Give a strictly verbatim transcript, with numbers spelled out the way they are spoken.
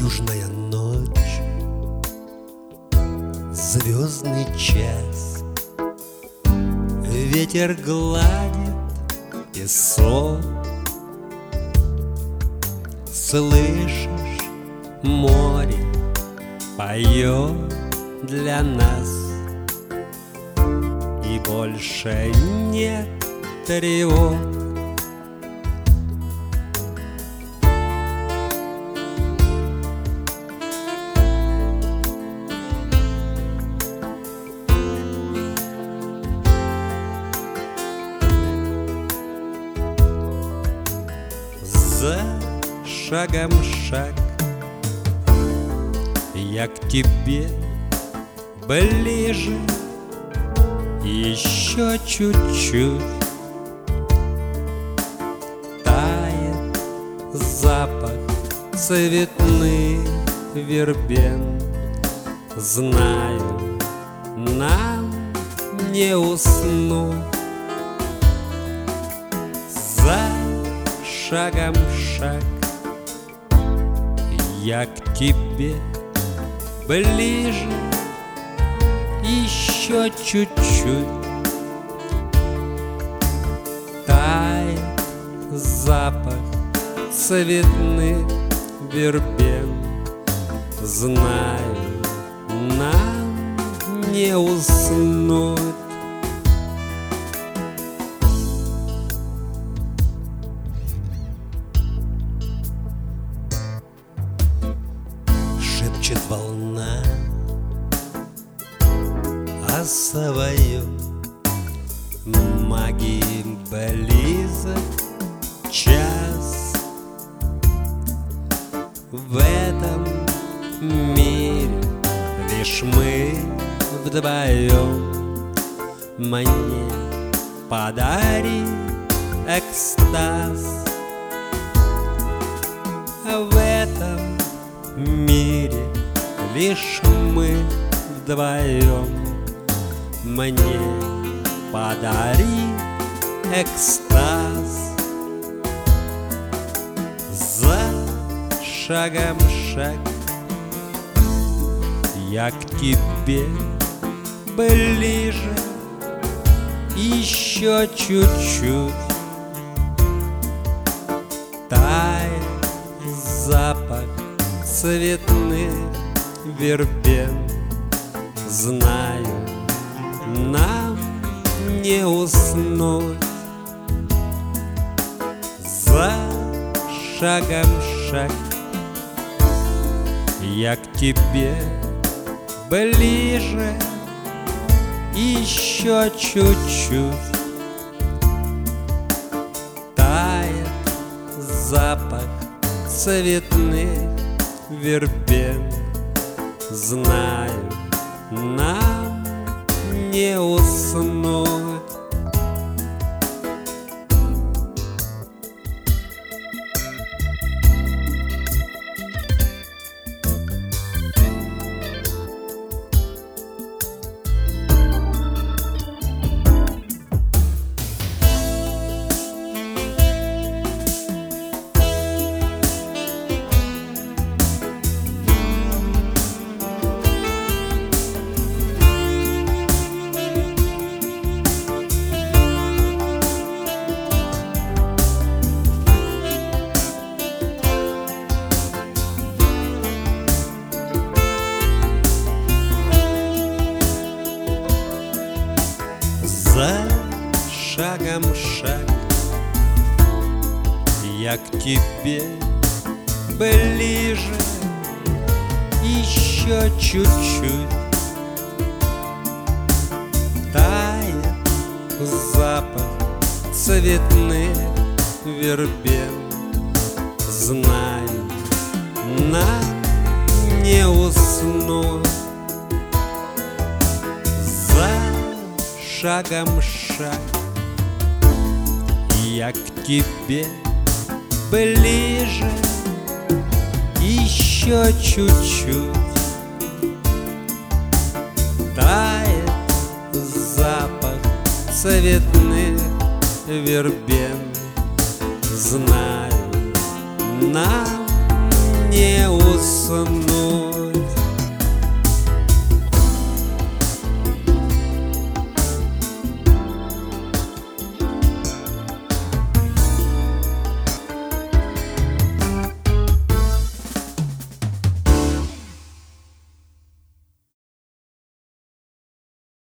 Южная ночь, звездный час, ветер гладит песок. Слышишь, море поет для нас, и больше нет тревог. За шагом шаг я к тебе ближе, еще чуть-чуть. Тает запах цветных вербен. Знаю, нам не уснуть. За шагом шаг я к тебе ближе, еще чуть-чуть. Тает запах цветных вербен. Знаю, нам не уснуть. Шепчет волна о своем, магии близок час. В этом мире лишь мы вдвоем. Мне подари экстаз. В этом мире лишь мы вдвоем. Мне подари экстаз. За шагом шаг я к тебе ближе, еще чуть-чуть. Тает запах цветных вербен. Знаю, нам не уснуть. За шагом шаг я к тебе ближе, еще чуть-чуть. Тает запах цветных вербен. Знаю, нам не уснуть. За шагом шаг я к тебе ближе, еще чуть-чуть. Тает запах цветных вербен. Знаю, нам не уснуть. За шагом шаг я к тебе ближе, еще чуть-чуть. Тает запах цветных вербен. Знаю, нам не уснуть.